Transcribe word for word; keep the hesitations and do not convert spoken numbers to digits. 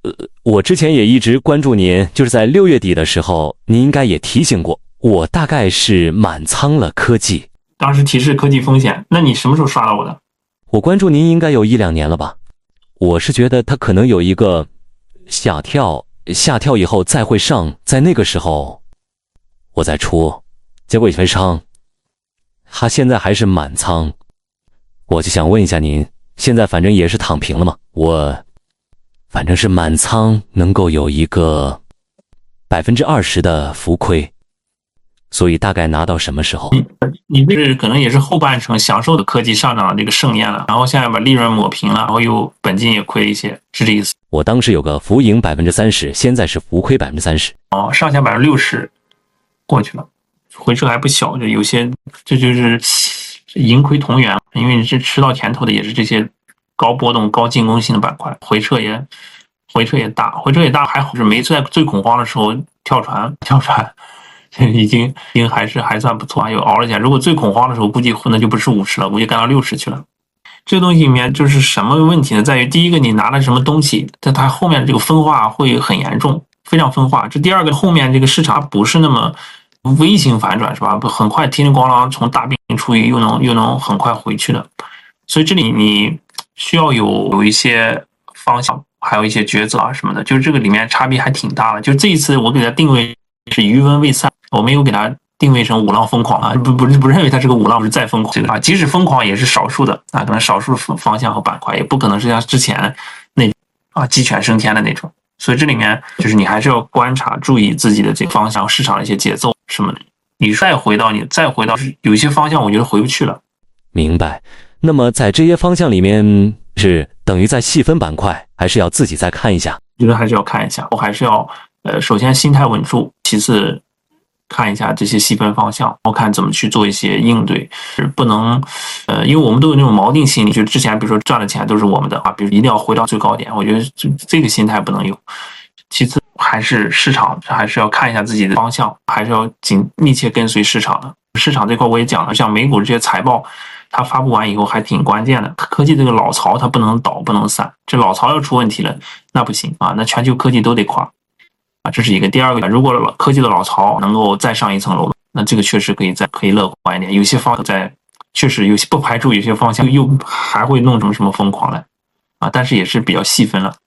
我之前也一直关注您，就是在六月底的时候，您应该也提醒过我，大概是满仓了科技。 当时提示科技风险，那你什么时候刷到我的？ 我关注您应该有一两年了吧？我是觉得它可能有一个下跳，下跳以后再会上，在那个时候我再出，结果也非常，它现在还是满仓，我就想问一下您，现在反正也是躺平了嘛，我反正是满仓，能够有一个百分之二十的浮亏。所以大概拿到什么时候？ 你你这是可能也是后半程享受的科技上涨的这个盛宴了，然后现在把利润抹平了，然后又本金也亏一些，是这意思？ 我当时有个浮盈百分之三十，现在是浮亏百分之三十。 哦，上下百分之六十过去了，回撤还不小，就有些这就是盈亏同源，因为你是吃到甜头的也是这些高波动、高进攻性的板块，回撤也回撤也大，回撤也大，还好是没在最恐慌的时候跳船跳船。已经已经还是还算不错啊，有熬了一下。如果最恐慌的时候，估计那就不是五十了，估计干到六十去了。这个东西里面就是什么问题呢？在于第一个，你拿了什么东西，但它后面这个分化会很严重，非常分化。这第二个，后面这个市场不是那么微型反转，是吧？不很快叮铃咣啷从大病初愈又能又能很快回去的。所以这里你需要有有一些方向，还有一些抉择啊什么的，就是这个里面差别还挺大的。就这一次我给它定位是余温未散。我没有给它定位成五浪疯狂啊，不不不认为它是个五浪，是再疯狂这个啊，即使疯狂也是少数的啊，可能少数方向和板块，也不可能是像之前那啊鸡犬升天的那种。所以这里面就是你还是要观察、注意自己的这个方向、市场的一些节奏什么的。你再回到你再回到有一些方向，我觉得回不去了。 明白。那么在这些方向里面，是等于在细分板块，还是要自己再看一下？ 觉得还是要看一下，我还是要呃，首先心态稳住，其次。看一下这些细分方向，然后看怎么去做一些应对，不能，呃，因为我们都有那种锚定心理，就之前比如说赚的钱都是我们的啊，比如一定要回到最高点，我觉得这这个心态不能有。其次还是市场，还是要看一下自己的方向，还是要紧密切跟随市场的。市场这块我也讲了，像美股这些财报，它发布完以后还挺关键的。科技这个老巢它不能倒，不能散，这老巢要出问题了，那不行啊，那全球科技都得垮。啊，这是一个。第二个，如果科技的老巢能够再上一层楼，那这个确实可以再可以乐观一点。有些方向在确实有些不排除有些方向又还会弄什么什么疯狂来啊，但是也是比较细分了。